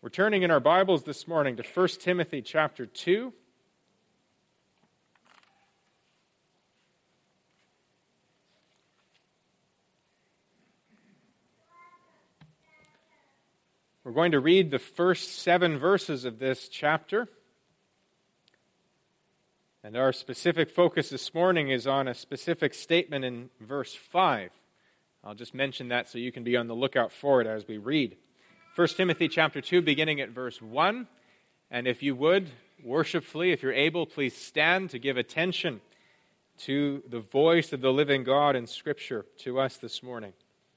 We're turning in our Bibles this morning to 1 Timothy chapter 2. We're going to read the first 7 verses of this chapter. And our specific focus this morning is on a specific statement in verse 5. I'll just mention that so you can be on the lookout for it as we read. 1 Timothy chapter 2, beginning at verse 1. And if you would, worshipfully, if you're able, please stand to give attention to the voice of the living God in Scripture to us this morning.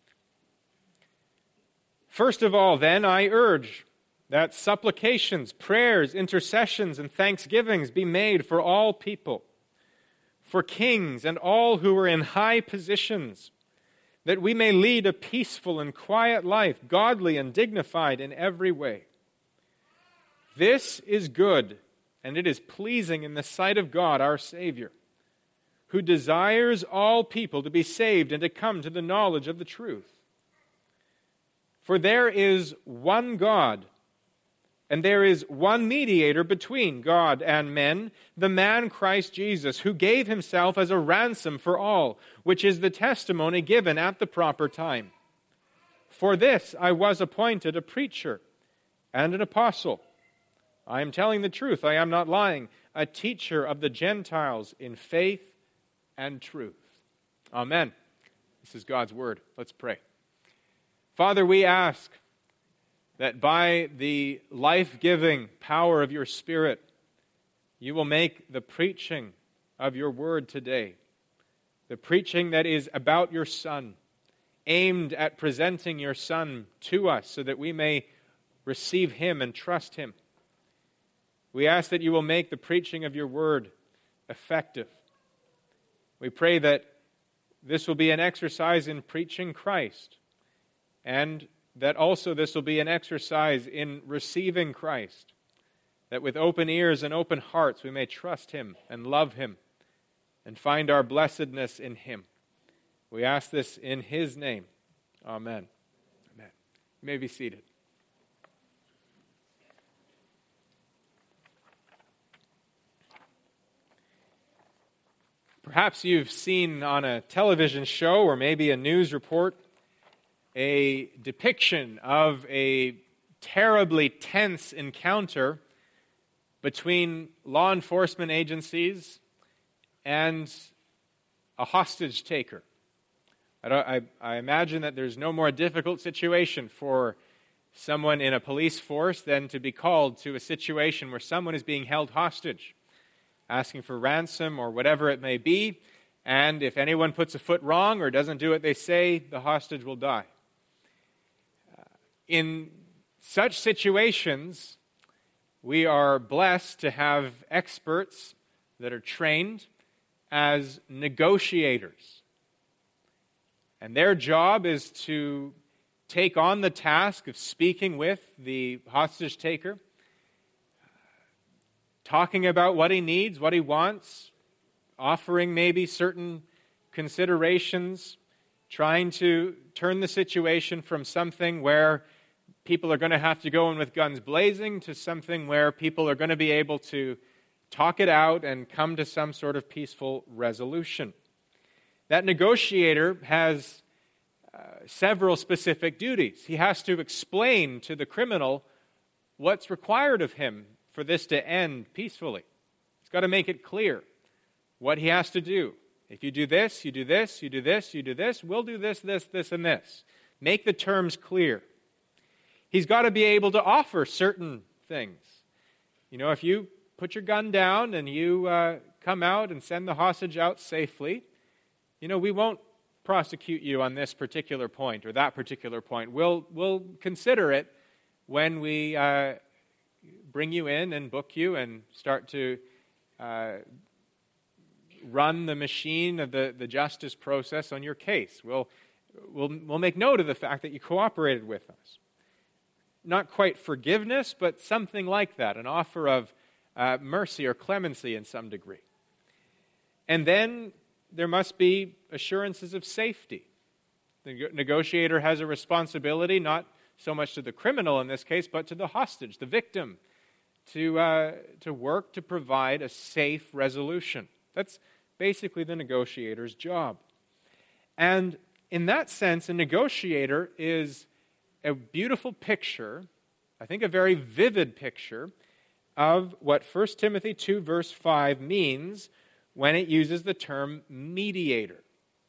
First of all, then, I urge that supplications, prayers, intercessions, and thanksgivings be made for all people, for kings and all who are in high positions, that we may lead a peaceful and quiet life, godly and dignified in every way. This is good, and it is pleasing in the sight of God our Savior, who desires all people to be saved and to come to the knowledge of the truth. For there is one God, and there is one mediator between God and men, the man Christ Jesus, who gave himself as a ransom for all, which is the testimony given at the proper time. For this I was appointed a preacher and an apostle. I am telling the truth, I am not lying, a teacher of the Gentiles in faith and truth. Amen. This is God's word. Let's pray. Father, we ask that by the life-giving power of your Spirit, you will make the preaching of your word today, the preaching that is about your Son, aimed at presenting your Son to us so that we may receive him and trust him. We ask that you will make the preaching of your word effective. We pray that this will be an exercise in preaching Christ, and that also this will be an exercise in receiving Christ, that with open ears and open hearts we may trust him and love him and find our blessedness in him. We ask this in his name. Amen. Amen. You may be seated. Perhaps you've seen on a television show or maybe a news report a depiction of a terribly tense encounter between law enforcement agencies and a hostage taker. I imagine that there's no more difficult situation for someone in a police force than to be called to a situation where someone is being held hostage, asking for ransom or whatever it may be, and if anyone puts a foot wrong or doesn't do what they say, the hostage will die. In such situations, we are blessed to have experts that are trained as negotiators. And their job is to take on the task of speaking with the hostage taker, talking about what he needs, what he wants, offering maybe certain considerations, trying to turn the situation from something where people are going to have to go in with guns blazing to something where people are going to be able to talk it out and come to some sort of peaceful resolution. That negotiator has several specific duties. He has to explain to the criminal what's required of him for this to end peacefully. He's got to make it clear what he has to do. If you do this, you do this, you do this, you do this, we'll do this, this, this, and this. Make the terms clear. He's got to be able to offer certain things. You know, if you put your gun down and you come out and send the hostage out safely, you know, we won't prosecute you on this particular point or that particular point. We'll consider it when we bring you in and book you and start to run the machine of the justice process on your case. We'll make note of the fact that you cooperated with us. Not quite forgiveness, but something like that, an offer of mercy or clemency in some degree. And then there must be assurances of safety. The negotiator has a responsibility not so much to the criminal in this case, but to the hostage, the victim, to work to provide a safe resolution. That's basically the negotiator's job. And in that sense, a negotiator is a beautiful picture, I think a very vivid picture, of what 1 Timothy 2 verse 5 means when it uses the term mediator.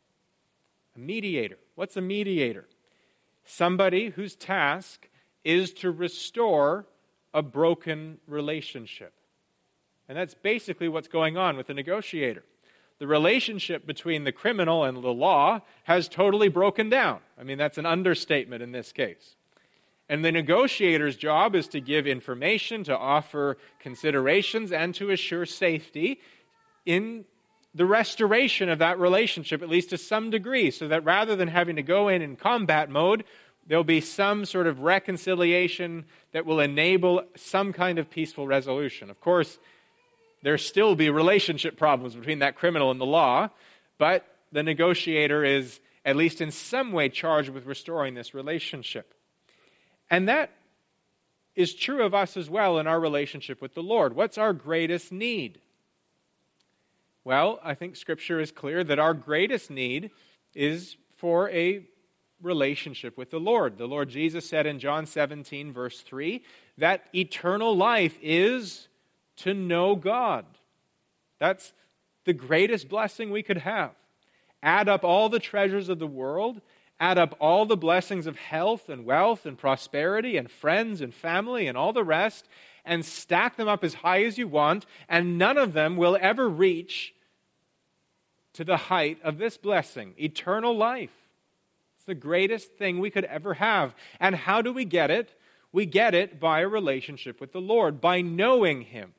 A mediator. What's a mediator? Somebody whose task is to restore a broken relationship. And that's basically what's going on with the negotiator. The relationship between the criminal and the law has totally broken down. I mean, that's an understatement in this case. And the negotiator's job is to give information, to offer considerations, and to assure safety in the restoration of that relationship, at least to some degree, so that rather than having to go in combat mode, there'll be some sort of reconciliation that will enable some kind of peaceful resolution. Of course, there still be relationship problems between that criminal and the law, but the negotiator is at least in some way charged with restoring this relationship. And that is true of us as well in our relationship with the Lord. What's our greatest need? Well, I think Scripture is clear that our greatest need is for a relationship with the Lord. The Lord Jesus said in John 17, verse 3, that eternal life is to know God. That's the greatest blessing we could have. Add up all the treasures of the world, add up all the blessings of health and wealth and prosperity and friends and family and all the rest, and stack them up as high as you want, and none of them will ever reach to the height of this blessing, eternal life. It's the greatest thing we could ever have. And how do we get it? We get it by a relationship with the Lord, by knowing Him.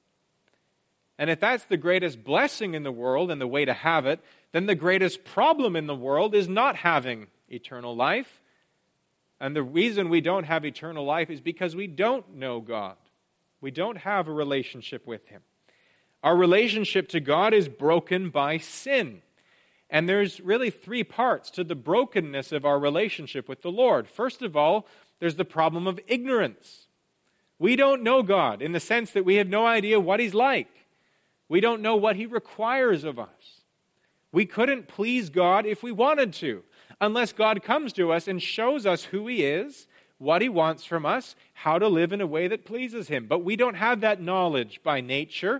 And if that's the greatest blessing in the world and the way to have it, then the greatest problem in the world is not having eternal life. And the reason we don't have eternal life is because we don't know God. We don't have a relationship with Him. Our relationship to God is broken by sin. And there's really three parts to the brokenness of our relationship with the Lord. First of all, there's the problem of ignorance. We don't know God in the sense that we have no idea what He's like. We don't know what He requires of us. We couldn't please God if we wanted to, unless God comes to us and shows us who He is, what He wants from us, how to live in a way that pleases Him. But we don't have that knowledge by nature,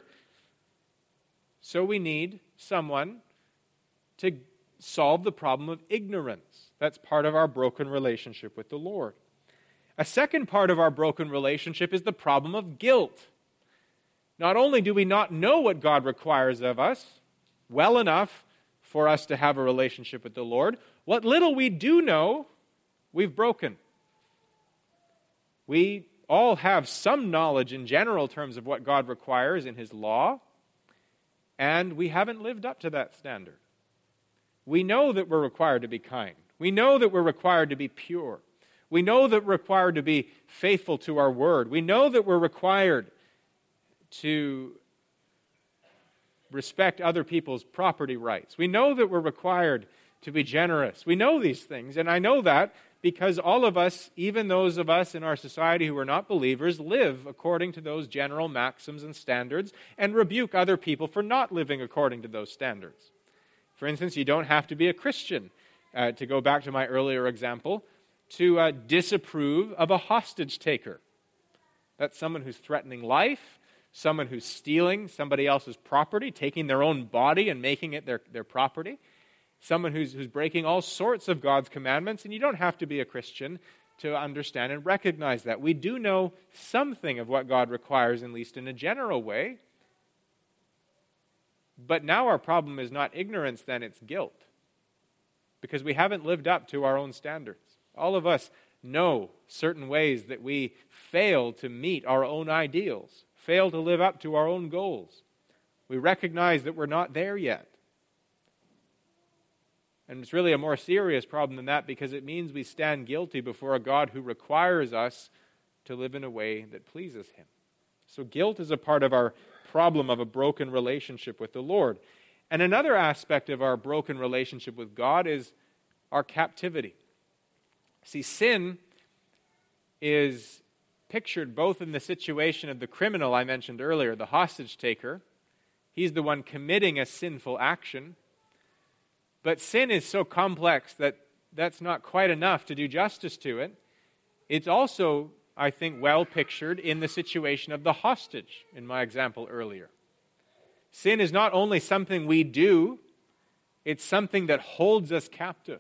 so we need someone to solve the problem of ignorance. That's part of our broken relationship with the Lord. A second part of our broken relationship is the problem of guilt. Not only do we not know what God requires of us well enough for us to have a relationship with the Lord, what little we do know, we've broken. We all have some knowledge in general terms of what God requires in His law, and we haven't lived up to that standard. We know that we're required to be kind. We know that we're required to be pure. We know that we're required to be faithful to our word. We know that we're required to respect other people's property rights. We know that we're required to be generous. We know these things, and I know that because all of us, even those of us in our society who are not believers, live according to those general maxims and standards and rebuke other people for not living according to those standards. For instance, you don't have to be a Christian, to go back to my earlier example, to disapprove of a hostage taker. That's someone who's threatening life, someone who's stealing somebody else's property, taking their own body and making it their property, someone who's breaking all sorts of God's commandments, and you don't have to be a Christian to understand and recognize that. We do know something of what God requires, at least in a general way, but now our problem is not ignorance, then it's guilt, because we haven't lived up to our own standards. All of us know certain ways that we fail to meet our own ideals, fail to live up to our own goals. We recognize that we're not there yet. And it's really a more serious problem than that, because it means we stand guilty before a God who requires us to live in a way that pleases Him. So guilt is a part of our problem of a broken relationship with the Lord. And another aspect of our broken relationship with God is our captivity. See, sin is pictured both in the situation of the criminal I mentioned earlier, the hostage taker. He's the one committing a sinful action. But sin is so complex that that's not quite enough to do justice to it. It's also, I think, well pictured in the situation of the hostage in my example earlier. Sin is not only something we do, it's something that holds us captive.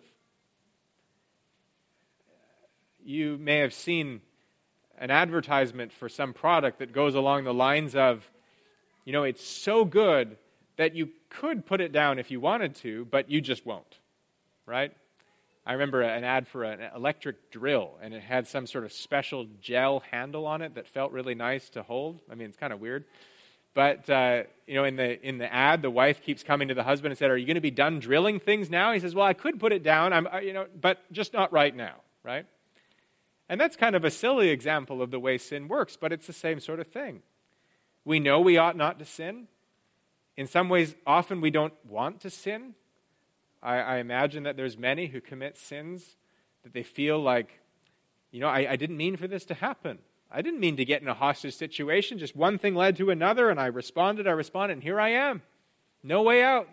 You may have seen an advertisement for some product that goes along the lines of, it's so good that you could put it down if you wanted to, but you just won't, right? I remember an ad for an electric drill, and it had some sort of special gel handle on it that felt really nice to hold. I mean, it's kind of weird. But, in the ad, the wife keeps coming to the husband and said, "Are you going to be done drilling things now?" He says, "Well, I could put it down, but just not right now," right? And that's kind of a silly example of the way sin works, but it's the same sort of thing. We know we ought not to sin. In some ways, often we don't want to sin. I imagine that there's many who commit sins that they feel like, I didn't mean for this to happen. I didn't mean to get in a hostage situation. Just one thing led to another, and I responded, and here I am. No way out.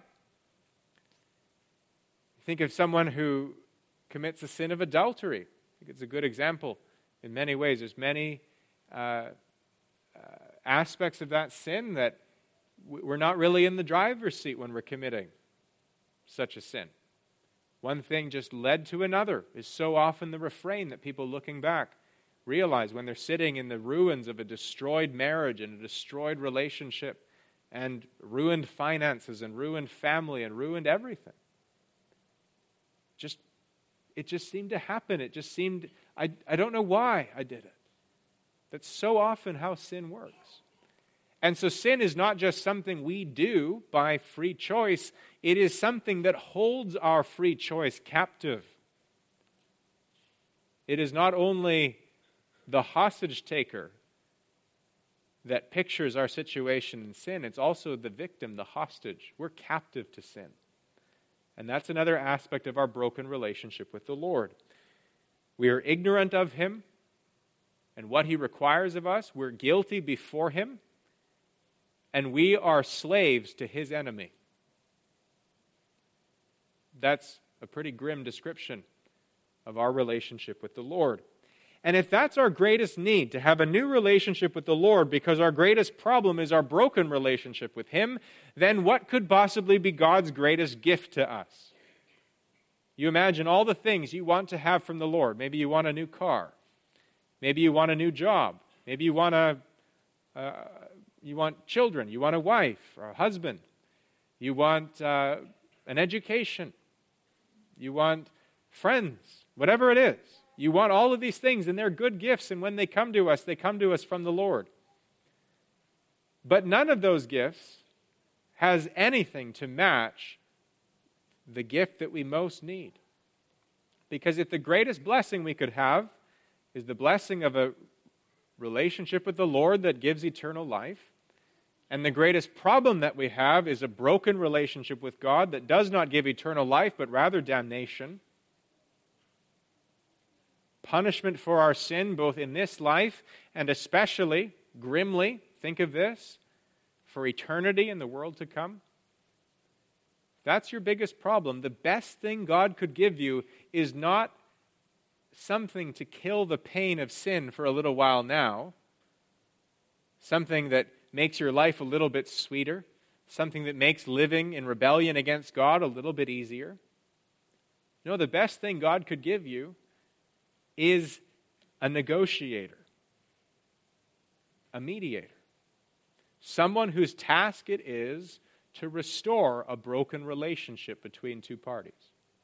Think of someone who commits the sin of adultery. I think it's a good example in many ways. There's many aspects of that sin that we're not really in the driver's seat when we're committing such a sin. One thing just led to another is so often the refrain that people looking back realize when they're sitting in the ruins of a destroyed marriage and a destroyed relationship and ruined finances and ruined family and ruined everything. It just seemed to happen. It just seemed, I don't know why I did it. That's so often how sin works. And so sin is not just something we do by free choice. It is something that holds our free choice captive. It is not only the hostage taker that pictures our situation in sin. It's also the victim, the hostage. We're captive to sin. And that's another aspect of our broken relationship with the Lord. We are ignorant of Him and what He requires of us. We're guilty before Him. And we are slaves to His enemy. That's a pretty grim description of our relationship with the Lord. And if that's our greatest need, to have a new relationship with the Lord because our greatest problem is our broken relationship with Him, then what could possibly be God's greatest gift to us? You imagine all the things you want to have from the Lord. Maybe you want a new car. Maybe you want a new job. Maybe you want children. You want a wife or a husband. You want an education. You want friends. Whatever it is. You want all of these things, and they're good gifts, and when they come to us from the Lord. But none of those gifts has anything to match the gift that we most need. Because if the greatest blessing we could have is the blessing of a relationship with the Lord that gives eternal life, and the greatest problem that we have is a broken relationship with God that does not give eternal life, but rather damnation, punishment for our sin, both in this life and especially, grimly, think of this, for eternity in the world to come. That's your biggest problem. The best thing God could give you is not something to kill the pain of sin for a little while now, something that makes your life a little bit sweeter, something that makes living in rebellion against God a little bit easier. No, the best thing God could give you is a negotiator, a mediator, someone whose task it is to restore a broken relationship between two parties.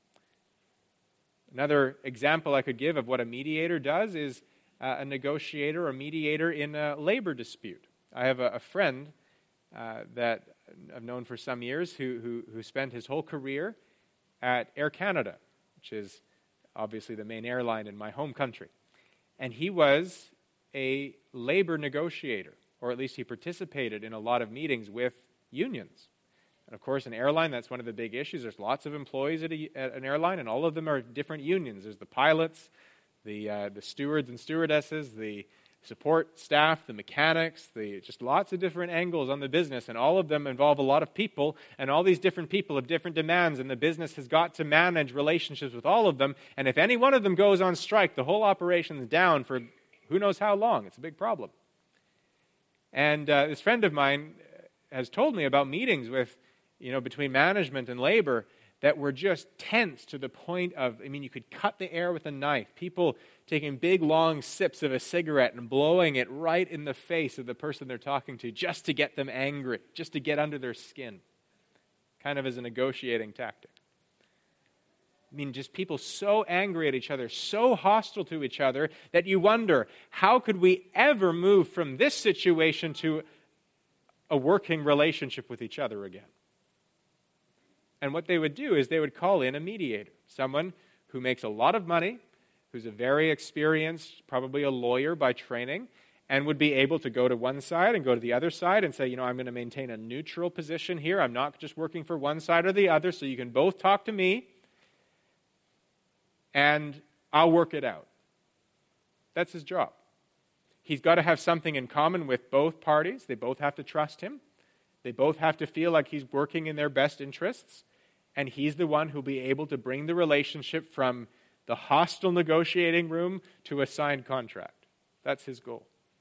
Another example I could give of what a mediator does is a negotiator or mediator in a labor dispute. I have a friend that I've known for some years who spent his whole career at Air Canada, which is obviously the main airline in my home country. And he was a labor negotiator, or at least he participated in a lot of meetings with unions. And of course, an airline, that's one of the big issues. There's lots of employees at an airline, and all of them are different unions. There's the pilots, the stewards and stewardesses, the support staff, the mechanics, just lots of different angles on the business, and all of them involve a lot of people, and all these different people have different demands, and the business has got to manage relationships with all of them, and if any one of them goes on strike, the whole operation is down for who knows how long. It's a big problem. And this friend of mine has told me about meetings with, between management and labor that were just tense to the point of, you could cut the air with a knife. People taking big, long sips of a cigarette and blowing it right in the face of the person they're talking to just to get them angry, just to get under their skin, kind of as a negotiating tactic. Just people so angry at each other, so hostile to each other, that you wonder, how could we ever move from this situation to a working relationship with each other again? And what they would do is they would call in a mediator, someone who makes a lot of money, who's a very experienced, probably a lawyer by training, and would be able to go to one side and go to the other side and say, I'm going to maintain a neutral position here. I'm not just working for one side or the other, so you can both talk to me, and I'll work it out. That's his job. He's got to have something in common with both parties. They both have to trust him. They both have to feel like he's working in their best interests, and he's the one who'll be able to bring the relationship from the hostile negotiating room to a signed contract. That's his goal.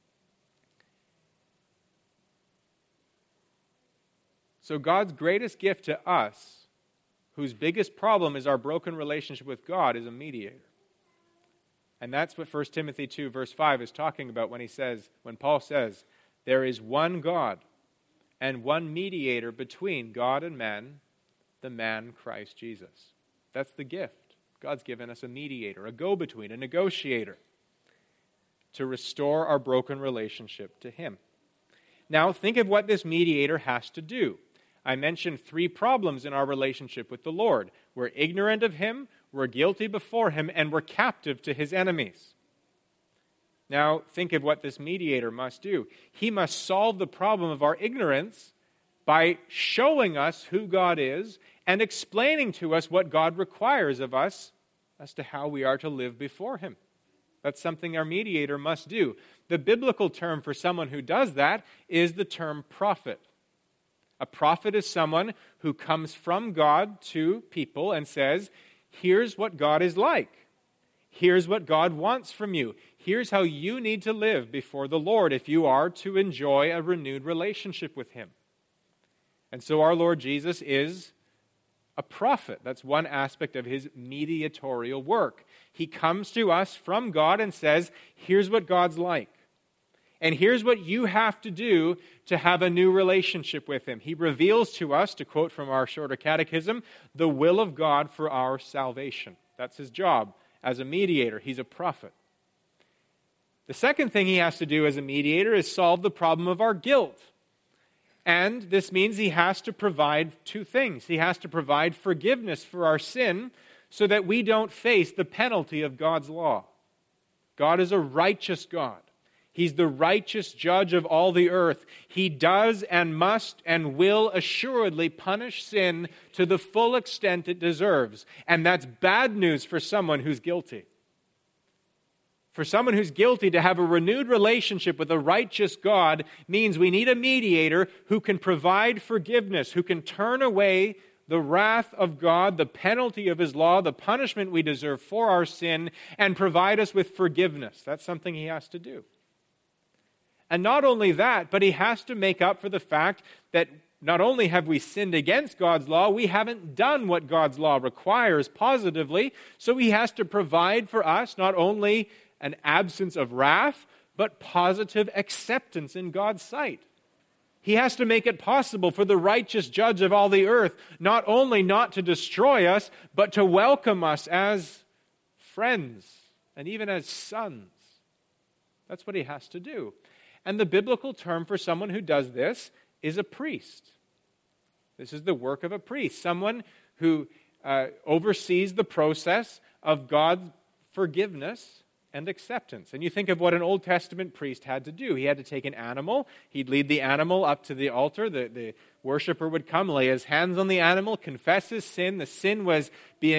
So God's greatest gift to us, whose biggest problem is our broken relationship with God, is a mediator. And that's what 1 Timothy 2 verse 5 is talking about when Paul says, there is one God and one mediator between God and man, the man Christ Jesus. That's the gift. God's given us a mediator, a go-between, a negotiator, to restore our broken relationship to him. Now, think of what this mediator has to do. I mentioned 3 problems in our relationship with the Lord. We're ignorant of him, we're guilty before him, and we're captive to his enemies. Now, think of what this mediator must do. He must solve the problem of our ignorance by showing us who God is and explaining to us what God requires of us as to how we are to live before him. That's something our mediator must do. The biblical term for someone who does that is the term prophet. A prophet is someone who comes from God to people and says, here's what God is like. Here's what God wants from you. Here's how you need to live before the Lord if you are to enjoy a renewed relationship with him. And so our Lord Jesus is a prophet. That's one aspect of his mediatorial work. He comes to us from God and says, here's what God's like. And here's what you have to do to have a new relationship with him. He reveals to us, to quote from our shorter catechism, the will of God for our salvation. That's his job as a mediator. He's a prophet. The second thing he has to do as a mediator is solve the problem of our guilt. And this means he has to provide 2 things. He has to provide forgiveness for our sin so that we don't face the penalty of God's law. God is a righteous God. He's the righteous judge of all the earth. He does and must and will assuredly punish sin to the full extent it deserves. And that's bad news for someone who's guilty. For someone who's guilty, to have a renewed relationship with a righteous God means we need a mediator who can provide forgiveness, who can turn away the wrath of God, the penalty of his law, the punishment we deserve for our sin, and provide us with forgiveness. That's something he has to do. And not only that, but he has to make up for the fact that not only have we sinned against God's law, we haven't done what God's law requires positively, so he has to provide for us not only an absence of wrath, but positive acceptance in God's sight. He has to make it possible for the righteous judge of all the earth not only not to destroy us, but to welcome us as friends and even as sons. That's what he has to do. And the biblical term for someone who does this is a priest. This is the work of a priest, someone who oversees the process of God's forgiveness and acceptance. And you think of what an Old Testament priest had to do. He had to take an animal. He'd lead the animal up to the altar. The worshiper would come, lay his hands on the animal, confess his sin. The sin was being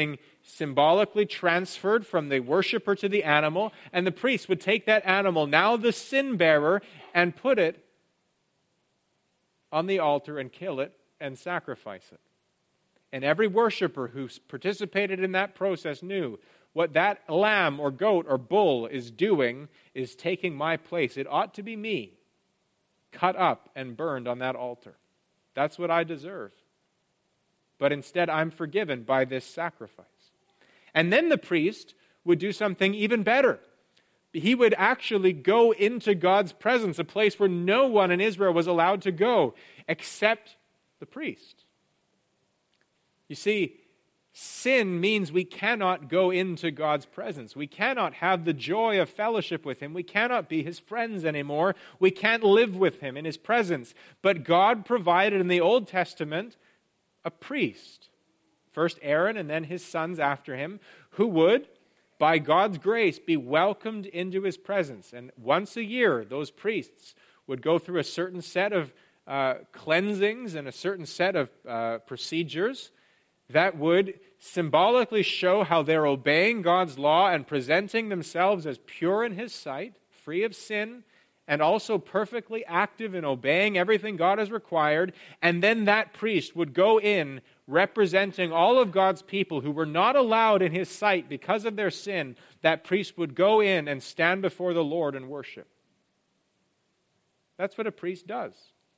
symbolically transferred from the worshiper to the animal, and the priest would take that animal, now the sin bearer, and put it on the altar and kill it and sacrifice it. And every worshiper who participated in that process knew what that lamb or goat or bull is doing is taking my place. It ought to be me, cut up and burned on that altar. That's what I deserve. But instead, I'm forgiven by this sacrifice. And then the priest would do something even better. He would actually go into God's presence, a place where no one in Israel was allowed to go except the priest. You see, sin means we cannot go into God's presence. We cannot have the joy of fellowship with Him. We cannot be His friends anymore. We can't live with Him in His presence. But God provided in the Old Testament a priest, first Aaron and then his sons after him, who would, by God's grace, be welcomed into His presence. And once a year, those priests would go through a certain set of cleansings and a certain set of procedures that would symbolically show how they're obeying God's law and presenting themselves as pure in His sight, free of sin, and also perfectly active in obeying everything God has required. And then that priest would go in representing all of God's people who were not allowed in His sight because of their sin. That priest would go in and stand before the Lord and worship. That's what a priest does.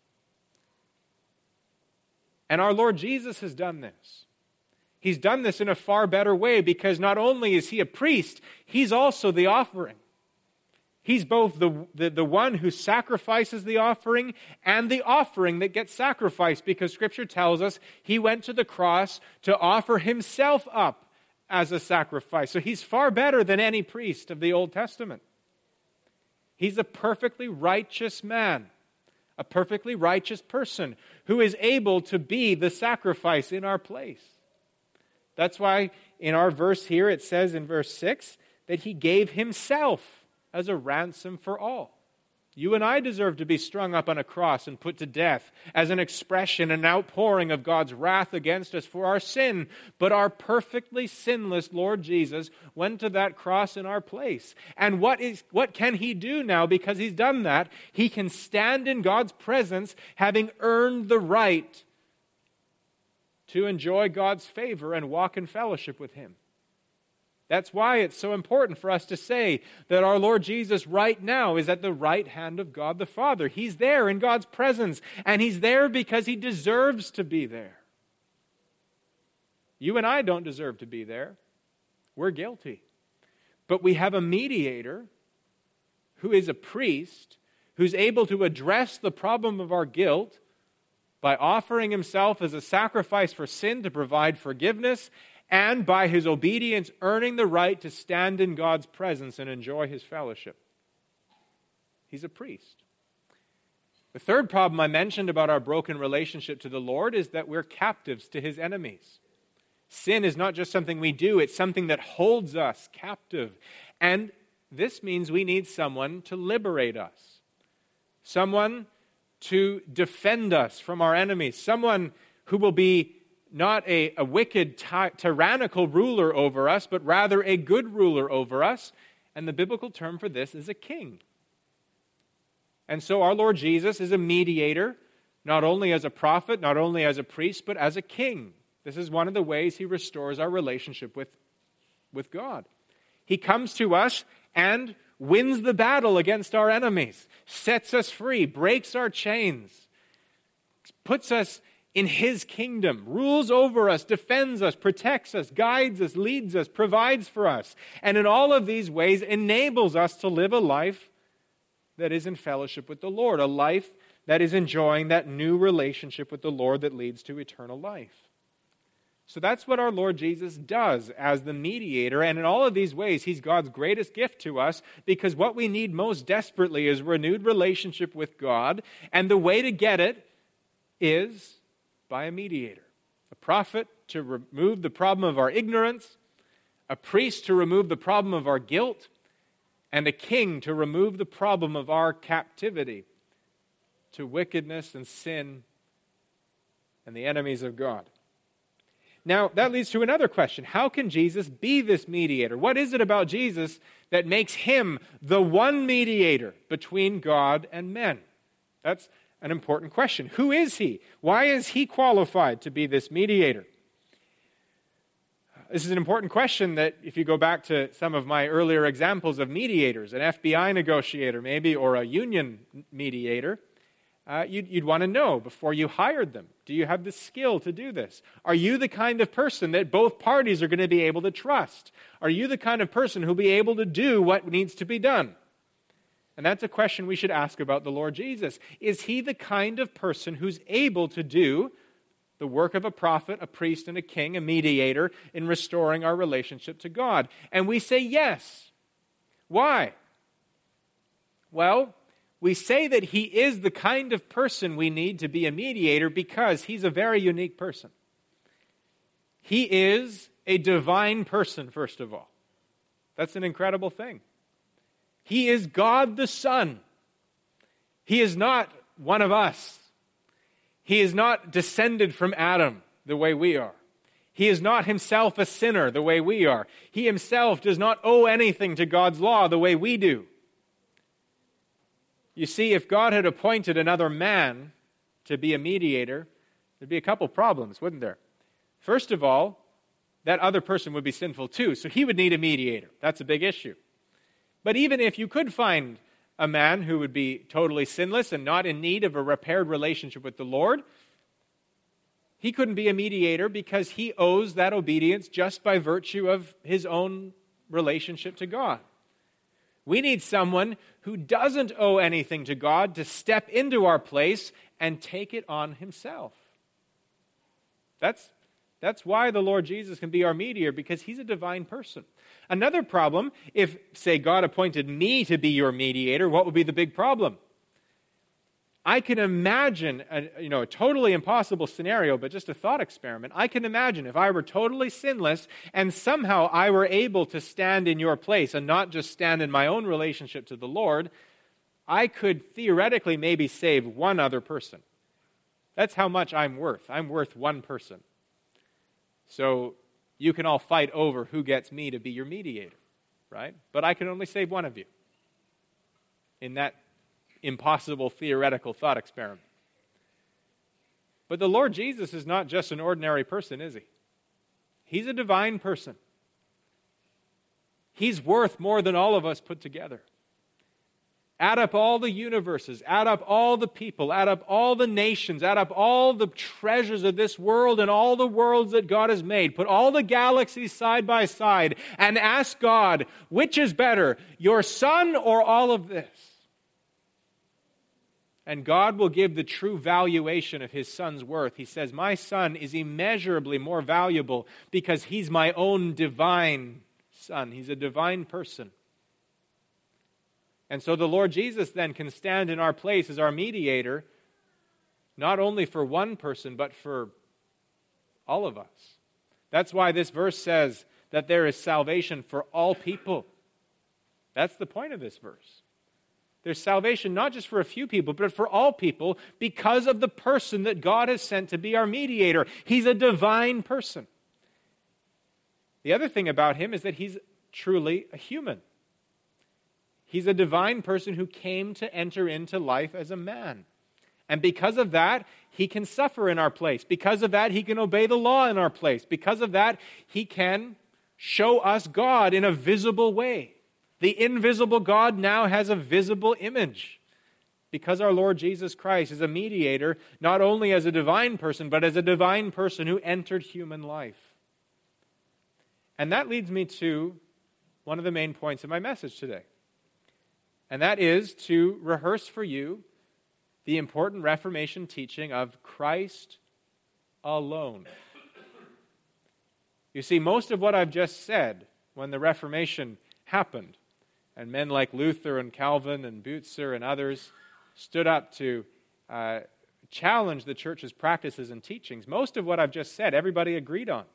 And our Lord Jesus has done this. He's done this in a far better way because not only is He a priest, He's also the offering. He's both the one who sacrifices the offering and the offering that gets sacrificed, because Scripture tells us He went to the cross to offer Himself up as a sacrifice. So He's far better than any priest of the Old Testament. He's a perfectly righteous man, a perfectly righteous person who is able to be the sacrifice in our place. That's why in our verse here it says in verse 6 that He gave Himself as a ransom for all. You and I deserve to be strung up on a cross and put to death as an expression, an outpouring of God's wrath against us for our sin. But our perfectly sinless Lord Jesus went to that cross in our place. And what can He do now because He's done that? He can stand in God's presence having earned the right to enjoy God's favor and walk in fellowship with Him. That's why it's so important for us to say that our Lord Jesus right now is at the right hand of God the Father. He's there in God's presence, and He's there because He deserves to be there. You and I don't deserve to be there. We're guilty. But we have a mediator who is a priest who's able to address the problem of our guilt by offering Himself as a sacrifice for sin to provide forgiveness, and by His obedience earning the right to stand in God's presence and enjoy His fellowship. He's a priest. The third problem I mentioned about our broken relationship to the Lord is that we're captives to His enemies. Sin is not just something we do, it's something that holds us captive. And this means we need someone to liberate us. Someone to defend us from our enemies. Someone who will be not a wicked, tyrannical ruler over us, but rather a good ruler over us. And the biblical term for this is a king. And so our Lord Jesus is a mediator, not only as a prophet, not only as a priest, but as a king. This is one of the ways He restores our relationship with God. He comes to us and wins the battle against our enemies, sets us free, breaks our chains, puts us in His kingdom, rules over us, defends us, protects us, guides us, leads us, provides for us, and in all of these ways enables us to live a life that is in fellowship with the Lord, a life that is enjoying that new relationship with the Lord that leads to eternal life. So that's what our Lord Jesus does as the mediator, and in all of these ways, He's God's greatest gift to us, because what we need most desperately is renewed relationship with God, and the way to get it is by a mediator. A prophet to remove the problem of our ignorance, a priest to remove the problem of our guilt, and a king to remove the problem of our captivity to wickedness and sin and the enemies of God. Now, that leads to another question. How can Jesus be this mediator? What is it about Jesus that makes him the one mediator between God and men? That's an important question. Who is he? Why is he qualified to be this mediator? This is an important question that if you go back to some of my earlier examples of mediators, an FBI negotiator maybe, or a union mediator, you'd want to know before you hired them. Do you have the skill to do this? Are you the kind of person that both parties are going to be able to trust? Are you the kind of person who'll be able to do what needs to be done? And that's a question we should ask about the Lord Jesus. Is he the kind of person who's able to do the work of a prophet, a priest, and a king, a mediator, in restoring our relationship to God? And we say yes. Why? Well, we say that he is the kind of person we need to be a mediator because he's a very unique person. He is a divine person, first of all. That's an incredible thing. He is God the Son. He is not one of us. He is not descended from Adam the way we are. He is not himself a sinner the way we are. He himself does not owe anything to God's law the way we do. You see, if God had appointed another man to be a mediator, there'd be a couple problems, wouldn't there? First of all, that other person would be sinful too, so he would need a mediator. That's a big issue. But even if you could find a man who would be totally sinless and not in need of a repaired relationship with the Lord, he couldn't be a mediator because he owes that obedience just by virtue of his own relationship to God. We need someone who doesn't owe anything to God to step into our place and take it on himself. That's why the Lord Jesus can be our mediator, because he's a divine person. Another problem, if, say, God appointed me to be your mediator, what would be the big problem? I can imagine a totally impossible scenario, but just a thought experiment. I can imagine if I were totally sinless and somehow I were able to stand in your place and not just stand in my own relationship to the Lord, I could theoretically maybe save one other person. That's how much I'm worth. I'm worth one person. So you can all fight over who gets me to be your mediator, right? But I can only save one of you in that impossible theoretical thought experiment. But the Lord Jesus is not just an ordinary person, is he? He's a divine person. He's worth more than all of us put together. Add up all the universes, add up all the people, add up all the nations, add up all the treasures of this world and all the worlds that God has made. Put all the galaxies side by side and ask God, which is better, your Son or all of this? And God will give the true valuation of his Son's worth. He says, my Son is immeasurably more valuable because he's my own divine Son. He's a divine person. And so the Lord Jesus then can stand in our place as our mediator, not only for one person, but for all of us. That's why this verse says that there is salvation for all people. That's the point of this verse. There's salvation not just for a few people, but for all people because of the person that God has sent to be our mediator. He's a divine person. The other thing about him is that he's truly a human. He's a divine person who came to enter into life as a man. And because of that, he can suffer in our place. Because of that, he can obey the law in our place. Because of that, he can show us God in a visible way. The invisible God now has a visible image. Because our Lord Jesus Christ is a mediator, not only as a divine person, but as a divine person who entered human life. And that leads me to one of the main points of my message today. And that is to rehearse for you the important Reformation teaching of Christ alone. You see, most of what I've just said when the Reformation happened, and men like Luther and Calvin and Butzer and others stood up to challenge the church's practices and teachings, most of what I've just said, everybody agreed on.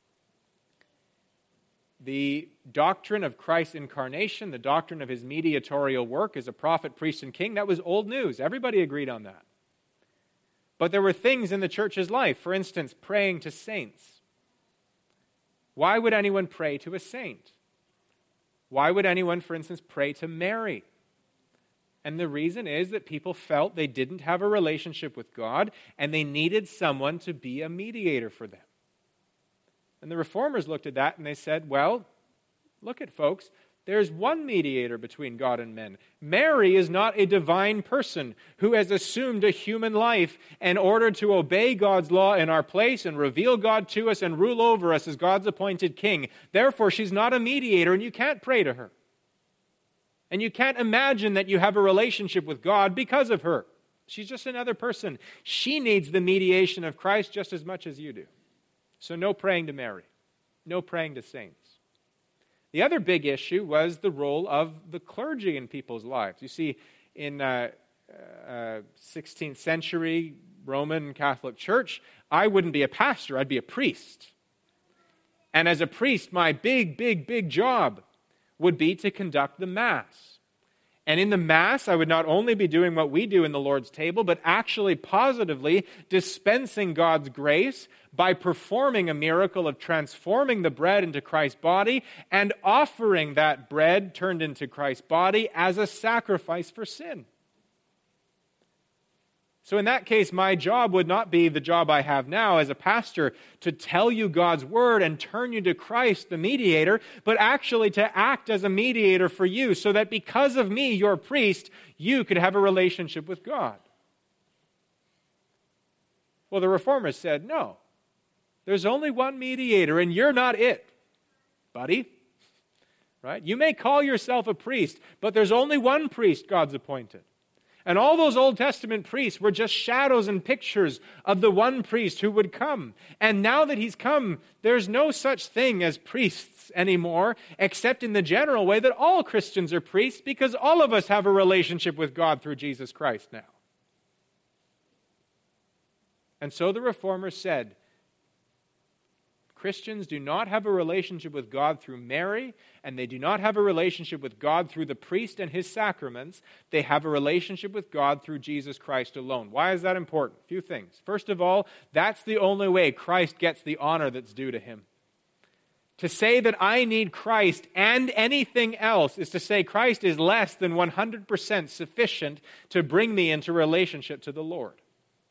The doctrine of Christ's incarnation, the doctrine of his mediatorial work as a prophet, priest, and king, that was old news. Everybody agreed on that. But there were things in the church's life, for instance, praying to saints, Why would anyone pray to a saint? Why would anyone, for instance, pray to Mary? And the reason is that people felt they didn't have a relationship with God and they needed someone to be a mediator for them. And the Reformers looked at that and they said, well, look at folks, there's one mediator between God and men. Mary is not a divine person who has assumed a human life in order to obey God's law in our place and reveal God to us and rule over us as God's appointed king. Therefore, she's not a mediator and you can't pray to her. And you can't imagine that you have a relationship with God because of her. She's just another person. She needs the mediation of Christ just as much as you do. So no praying to Mary. No praying to saints. The other big issue was the role of the clergy in people's lives. You see, in 16th century Roman Catholic Church, I wouldn't be a pastor, I'd be a priest. And as a priest, my big job would be to conduct the Mass. And in the Mass, I would not only be doing what we do in the Lord's table, but actually positively dispensing God's grace by performing a miracle of transforming the bread into Christ's body and offering that bread turned into Christ's body as a sacrifice for sin. So in that case, my job would not be the job I have now as a pastor to tell you God's word and turn you to Christ, the mediator, but actually to act as a mediator for you so that because of me, your priest, you could have a relationship with God. Well, the Reformers said, no, there's only one mediator and you're not it, buddy. Right? You may call yourself a priest, but there's only one priest God's appointed. And all those Old Testament priests were just shadows and pictures of the one priest who would come. And now that he's come, there's no such thing as priests anymore, except in the general way that all Christians are priests because all of us have a relationship with God through Jesus Christ now. And so the Reformers said, Christians do not have a relationship with God through Mary, and they do not have a relationship with God through the priest and his sacraments. They have a relationship with God through Jesus Christ alone. Why is that important? A few things. First of all, that's the only way Christ gets the honor that's due to him. To say that I need Christ and anything else is to say Christ is less than 100% sufficient to bring me into relationship to the Lord.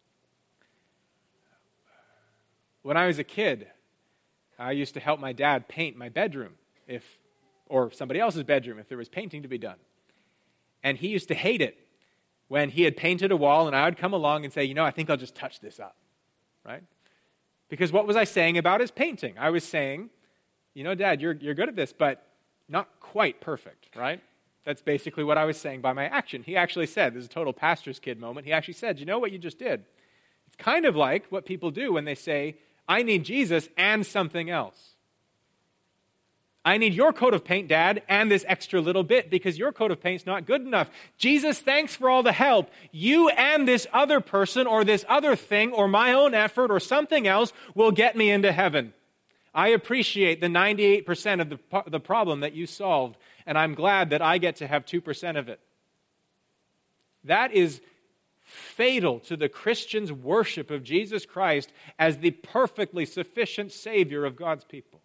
When I was a kid, I used to help my dad paint my bedroom, or somebody else's bedroom, if there was painting to be done. And he used to hate it when he had painted a wall and I would come along and say, I think I'll just touch this up, right? Because what was I saying about his painting? I was saying, Dad, you're good at this, but not quite perfect, right? That's basically what I was saying by my action. He actually said, this is a total pastor's kid moment, he actually said, what you just did? It's kind of like what people do when they say, I need Jesus and something else. I need your coat of paint, Dad, and this extra little bit because your coat of paint's not good enough. Jesus, thanks for all the help. You and this other person or this other thing or my own effort or something else will get me into heaven. I appreciate the 98% of the problem that you solved, and I'm glad that I get to have 2% of it. That is fatal to the Christian's worship of Jesus Christ as the perfectly sufficient Savior of God's people.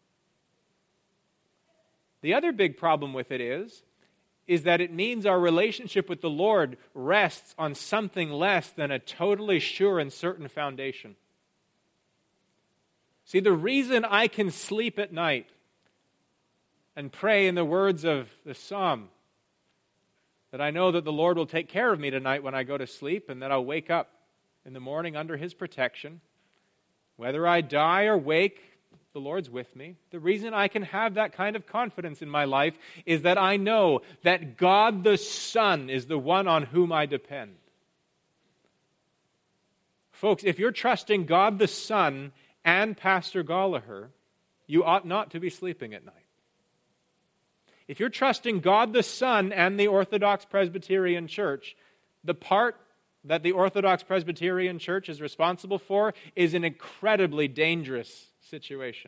The other big problem with it is that it means our relationship with the Lord rests on something less than a totally sure and certain foundation. See, the reason I can sleep at night and pray in the words of the Psalm, that I know that the Lord will take care of me tonight when I go to sleep and that I'll wake up in the morning under his protection. Whether I die or wake, the Lord's with me. The reason I can have that kind of confidence in my life is that I know that God the Son is the one on whom I depend. Folks, if you're trusting God the Son and Pastor Gallagher, you ought not to be sleeping at night. If you're trusting God the Son and the Orthodox Presbyterian Church, the part that the Orthodox Presbyterian Church is responsible for is an incredibly dangerous situation.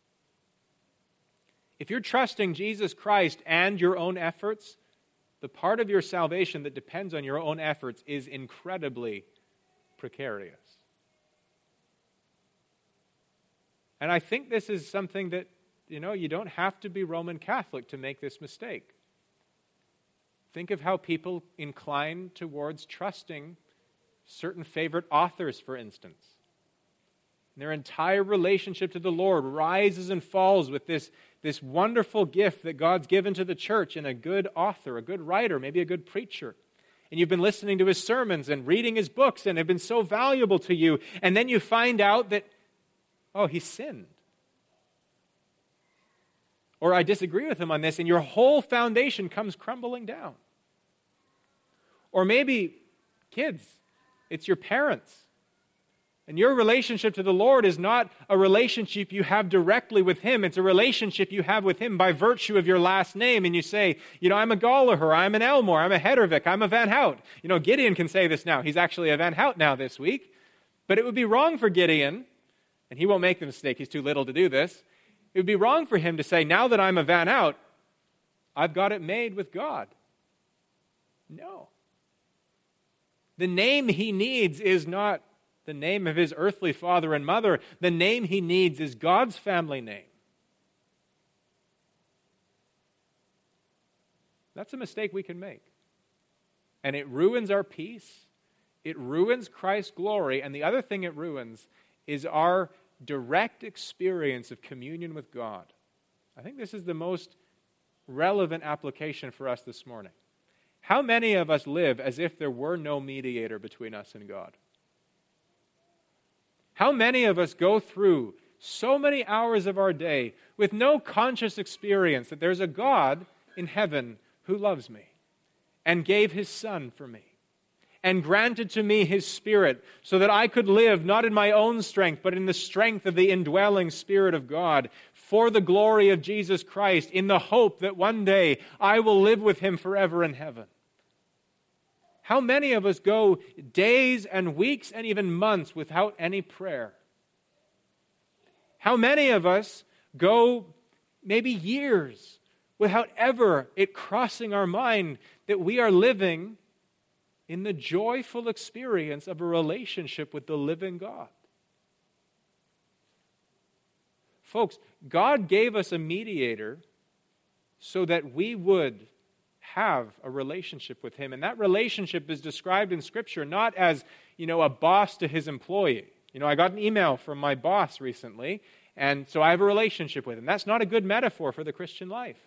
If you're trusting Jesus Christ and your own efforts, the part of your salvation that depends on your own efforts is incredibly precarious. And I think this is something that you don't have to be Roman Catholic to make this mistake. Think of how people incline towards trusting certain favorite authors, for instance. Their entire relationship to the Lord rises and falls with this wonderful gift that God's given to the church in a good author, a good writer, maybe a good preacher. And you've been listening to his sermons and reading his books and have been so valuable to you. And then you find out that, he sinned. Or I disagree with him on this, and your whole foundation comes crumbling down. Or maybe, kids, it's your parents. And your relationship to the Lord is not a relationship you have directly with him. It's a relationship you have with him by virtue of your last name. And you say, I'm a Gallagher, I'm an Elmore, I'm a Hedervik, I'm a Van Hout. Gideon can say this now. He's actually a Van Hout now this week. But it would be wrong for Gideon, and he won't make the mistake, he's too little to do this. It would be wrong for him to say, now that I'm a Van Hout, I've got it made with God. No. The name he needs is not the name of his earthly father and mother. The name he needs is God's family name. That's a mistake we can make. And it ruins our peace. It ruins Christ's glory. And the other thing it ruins is our direct experience of communion with God. I think this is the most relevant application for us this morning. How many of us live as if there were no mediator between us and God? How many of us go through so many hours of our day with no conscious experience that there's a God in heaven who loves me and gave his Son for me and granted to me his Spirit so that I could live not in my own strength but in the strength of the indwelling Spirit of God for the glory of Jesus Christ, in the hope that one day I will live with him forever in heaven? How many of us go days and weeks and even months without any prayer? How many of us go maybe years without ever it crossing our mind that we are living in the joyful experience of a relationship with the living God? Folks, God gave us a mediator so that we would have a relationship with him. And that relationship is described in Scripture not as, a boss to his employee. I got an email from my boss recently, and so I have a relationship with him. That's not a good metaphor for the Christian life.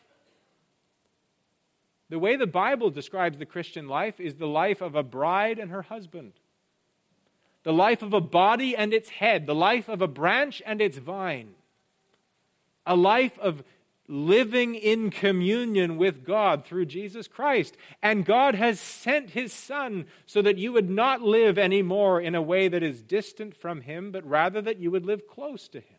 The way the Bible describes the Christian life is the life of a bride and her husband. The life of a body and its head. The life of a branch and its vine. A life of living in communion with God through Jesus Christ. And God has sent his Son so that you would not live anymore in a way that is distant from him, but rather that you would live close to him.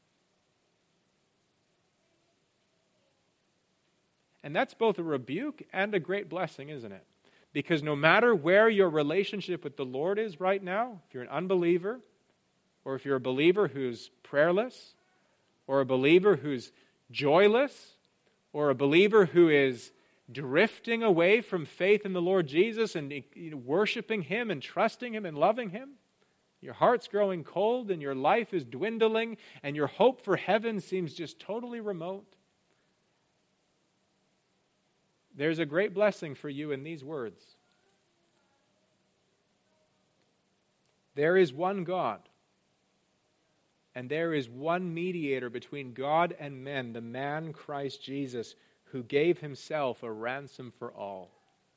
And that's both a rebuke and a great blessing, isn't it? Because no matter where your relationship with the Lord is right now, if you're an unbeliever, or if you're a believer who's prayerless, or a believer who's joyless, or a believer who is drifting away from faith in the Lord Jesus and worshiping him and trusting him and loving him, your heart's growing cold and your life is dwindling and your hope for heaven seems just totally remote, there's a great blessing for you in these words. There is one God, and there is one mediator between God and men, the man Christ Jesus, who gave himself a ransom for all.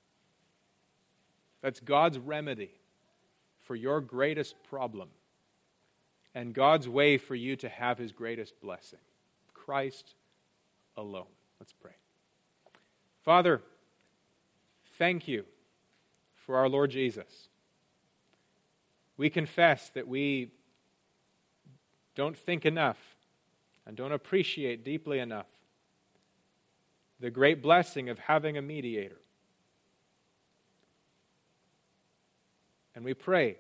That's God's remedy for your greatest problem and God's way for you to have his greatest blessing. Christ alone. Let's pray. Father, thank you for our Lord Jesus. We confess that we don't think enough and don't appreciate deeply enough the great blessing of having a mediator. And we pray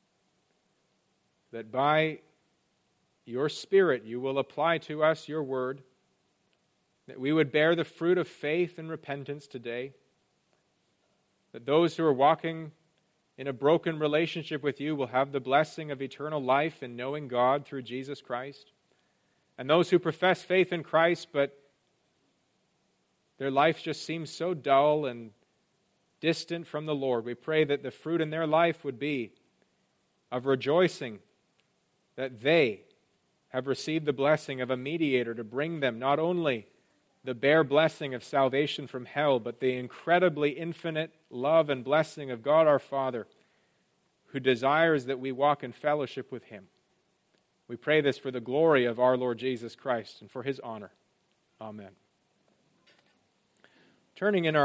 that by your Spirit you will apply to us your word, that we would bear the fruit of faith and repentance today, that those who are walking in a broken relationship with you will have the blessing of eternal life in knowing God through Jesus Christ, And those who profess faith in Christ, but their life just seems so dull and distant from the Lord, we pray that the fruit in their life would be of rejoicing that they have received the blessing of a mediator to bring them not only the bare blessing of salvation from hell, but the incredibly infinite love and blessing of God our Father, who desires that we walk in fellowship with Him. We pray this for the glory of our Lord Jesus Christ and for His honor. Amen. Turning in our